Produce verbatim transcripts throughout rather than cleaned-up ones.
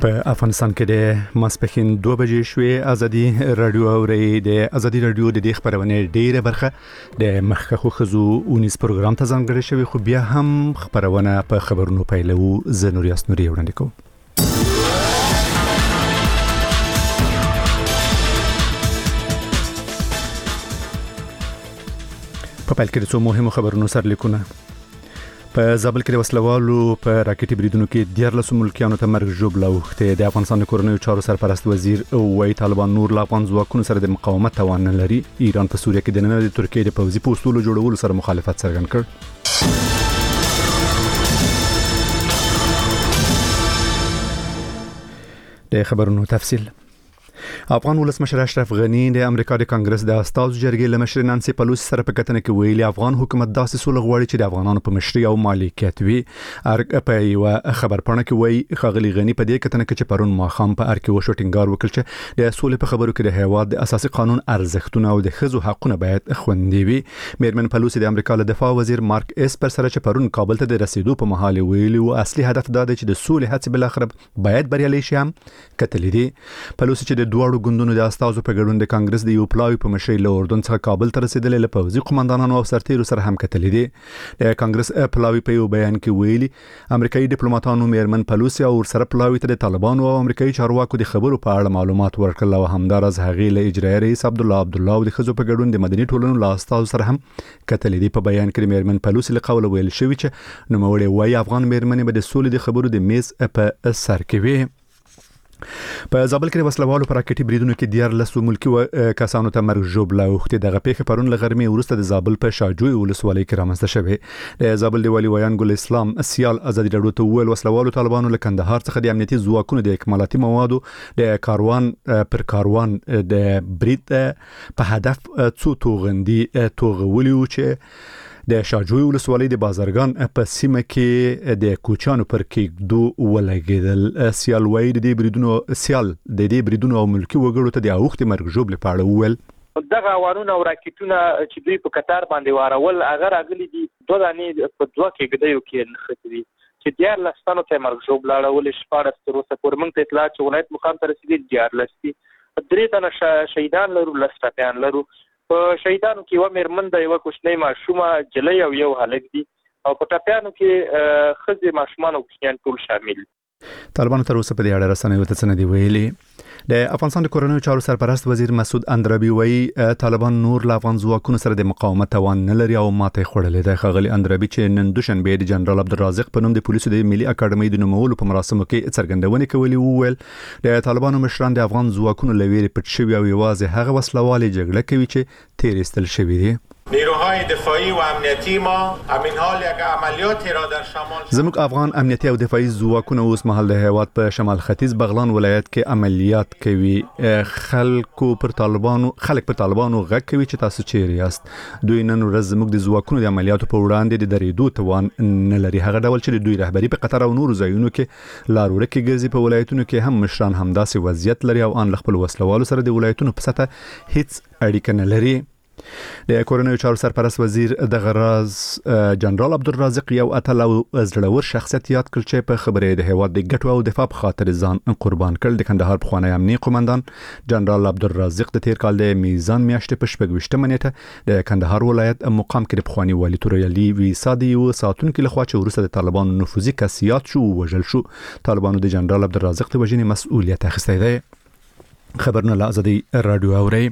په افغانستان کې د ماسپښین دوه بجې شوې ازادي رادیو اوري د ازادي رادیو د دې خبرونه ډیره برخه د مخکخو خزو اونیس پروګرام ته ځانګړی شوی خو بیا هم خبرونه په خبرونو پیلو زنوریاس نوري وړاندې کوم په پیل کې د څو مهمو خبرونو سرلیکونه په زابل کې د وسلوالو په راکټي بریدونو کې دیارلس ملکیانو ته مرګ ژوبله اوښتې د افغانستان د کورنیو چارو سرپرست وزیر وایي طالبان نور له افغان ځواکونو سره د مقاومت توان نه لري. ایران په سوریه کې د نن د ترکیې د پوځي پوسټونو جوړولو سره مخالفت څرګند کړ. د خبرونو تفصیل. افغان ولسمشر اشرف غنی د امریکا د کانګرس د استازو جرګې له مشر نانسي پلوسی سره په کتنه کې ویلي افغان حکومت داسې سوله غواړي چې د افغانانو په مشري او مالکیت وي. ارګ په یو خبرپاڼه کې وایي خاغلی غنی په دې کتنه کې چې پرون ماخام په ارګ وشو ټینګار وکړ چې د سولې په خبرو کې د هیواد د اساسي قانون ارزښتونه او د ښځو حقوقونه باید خوندي وي. میرمن پلوسی د امریکا له دفاع وزیر مارک اسپر سره چې پرون کابل ته د رسیدو په مهال ویلي او اصلي هدف دا دی چې د سولې هڅې بل اخر باید بریالي شي هم کتلې دي. پلوسی چې د دوه ګوندونو د استازو په ګډون د کانګرس د یو پلاوی په مشرۍ له اردن څخه کابل ته رسیدل له پوځي قومندانانو او سرتیرو سره هم کتلې دي. د کانګرس پلاوی په یو بیان کې ویلي امریکایي ډیپلوماټانو میرمن پلوسی او سره پلاوی ته د طالبانو او امریکایي چارواکو د خبرو په اړه معلومات ورکړل او همدارس هغه له اجرایي رئیس عبد الله عبد الله او د خزو په ګډون د مدني ټولنو له استازو سره هم کتلې دي. په بیان کې میرمن پلوسی له قوله ویل شوی چې نوموړی وایي افغان میرمنې به د سولې د خبرو د میز په سر کې وي. په زابل کې د وسلوالو پر راکټي بریدونو کې دیارلس ملکی کسانو ته مرګ ژوبله اوښتې. دغه پیښه پرون له غرمې وروسته د زابل په شاجوی ولسوالۍ کې رامنځته شوې. د زابل د والي ویان ګل اسلام سیال ازادي رادیو ته وویل وسلوالو طالبانو له کندهار څخه د امنیتي ځواکونو د اکمالاتي موادو د کاروان پر کاروان د برید په هدف څو توغندي توغولي چې د شاجوی ولسوالۍ د بازارګان په سیمه کې د کوچانو پر کېږدو ولګېدل. سیال وایي د دې بریدونو سیال د دې بریدونو او ملکی وګړو ته د اوښتې مرګ ژوبلې په اړه وویل دغه وارونه او راکټونه چې دوی په قطار باندې وارول هغه راغلي دي دوه دانې په دوه کېږدیو کې نښتي دي چې دیارلس تنو ته مرګ ژوبله اړولې شپاړس تر اوسه پورې موږ ته اطلاع چې ولایت مقام ته رسېدلي دیارلس دي. درې تنه شهیدان لرو لس ټپیان لرو. په شهیدانو کې یو میرمن د یو کوچنی ماشومه جلۍ او یو هلک دي او په ټپیانو کې ښځې ماشومان او کوچنیان ټول شامل. طالبانو تر اوسه په دې اړه رسنیو ته څه نه دي ویلي. د افغانستان د کورنیو چارو سرپرست وزیر مسعود اندرابي وایي طالبان نور له افغان ځواکونو سره د مقاومت توان نه لري او ماته خوړلې ده. خاغلی اندرابي چې نن دوشنبه د جنرال عبدالرازق په نوم د پولیسو د ملي اکاډمۍ د نومولو په مراسمو کې څرګندونې کولې وویل د طالبانو مشران د افغان ځواکونو لویری پټ شوی او یوازې هغه وسلوالې جګړه کوي چې تیر استل شوی دي. نیروهای دفاعی و امنیتی ما همین حال یک عملیاتی را در شمال زموږ افغان امنیتي او دفاعي ځواکونه اوس مهال د هیواد په شمال ختیځ بغلان ولایت کې عملیات کوي. خلکو پر طالبانو خلک پر طالبانو غږ کوي چې تاسو چیرې یاست. دوی نن ورځ زموږ د ځواکونو د عملیاتو په وړاندې د درېدو توان نه لري. هغه ډول چې دوی رهبری په قطر او نور ځایونو کې لار ورکه ګرځي په ولایتونو کې هم مشران همداسې وضعیت لري او ان خپل وسلوالو سره د ولایتونو په سطح هیڅ اړیکه نه لري. د کورنیو چارو سرپرست وزیر د غراز جنرال عبدالرازق یو اتل او زړور شخصیت یاد کړ چې په خبرې د هیواد د ګټو او دفاع په خاطر ځان قربان کړ. د کندهار پخوانی امنیتي قومندان جنرال عبدالرازق د تیر کال د میزان میاشتې په شپږ ویشتمه نیټه د کندهار ولایت مقام کې د پخوانی والي تورالي ویسادي او ساتونکو لخوا چې وروسته د طالبانو نفوذي کسيات شو وژل شو. طالبانو د جنرال عبدالرازق د وژنې مسؤلیت اخیستی دی. خبرونه له ازادي رادیو اوري.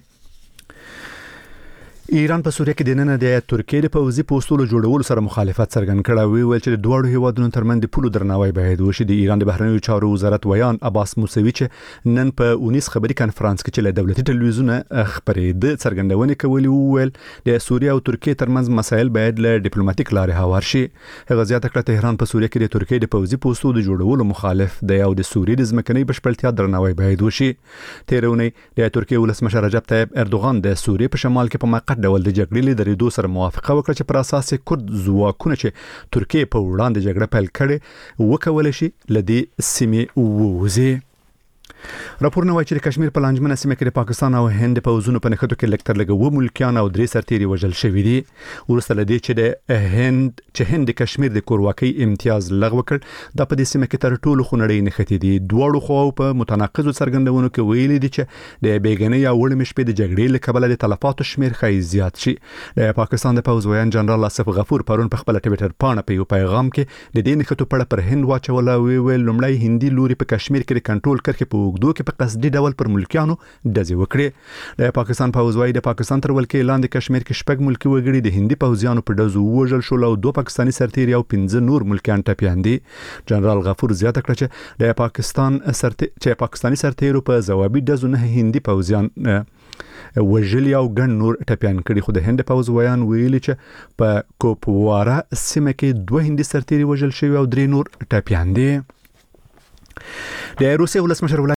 ایران په سوریه کې د نن د ترکیې د پوځي پوسټونو جوړولو سره مخالفت څرګند کړ او ویل چې د دوه هیوادونو ترمنځ د پولو درناوی باید وشي. د ایران د بهرنیو چارو وزارت ویان عباس موسوي چې نن په اونیس خبري کانفرنس کې چې له دولتي ټلویزیون خبرې د څرګندونې کولې وویل د سوریه او ترکیې ترمنځ مسایل باید له ډیپلوماټیک لارې هوار شي. هغه زیاته کړه تهران په سوریه کې د ترکیې د پوځي پوسټونو د جوړولو مخالف دی او د سوریې د ځمکنۍ بشپړتیا درناوی باید وشي. تیرونی د ترکیې ولسمشر رجب طیب اردوغان د سوریې په شمال کې په موقت ډول د جګړې د ریدو سره موافقه وکړه چې پر اساس کورد ځواکونه چې ترکیه په وړاندې جګړه پیل کړي وکول شي لدی سیمه ووزي. راپورونه وايي چې د کشمیر په لانجمنه سیمه کې د پاکستان او هند په وزونو په نښتو کې لکتر لګو ملکیان او درې سرتیري وژل شوی دي. ورسته لدی چې د هند چې هند د کشمیر د کورواکۍ امتیاز لغوه کړ د په دې سیمه کې تر ټولو خونړۍ نښتې دي. دواړو خواو په متناقضو څرګندونو کې ویلي دي چې د بیګنۍ او وړمې شپې د جګړې له کبله د تلفاتو شمیر ښایي زیات شي. د پاکستان د پوځ ویان جنرال آصف غفور پرون په خپل ټویټر پاڼه په یو پیغام کې د دې نښتو په اړه پر هند واچوله. ویل لومړی هندي لوري په کشمیر کې د کنټرول کرښې په اوږدو کې په قصدي ډول پر ملکیانو ډزې وکړې. د پاکستان پوځ وايي د پاکستان تر ولکې لاندې کشمیر کې شپږ ملکی وګړي د هندي پوځیانو په ډزو وژل شول او دوه پاکستاني سرتیري او پنځه نور ملکیان ټپیان دي. جنرال غفور زیاته کړه چې د پاکستان سرت چې پاکستاني سرتیرو په ځوابي ډزو نه هندي پوځیان وژلي او ګڼ نور ټپیان کړي. خو د هند پوځ ویان ویلي چې په کوپوارا سیمه کې دوه هندي سرتیري وژل شوي او درې نور ټپیان دي. د روسیې ولسمشر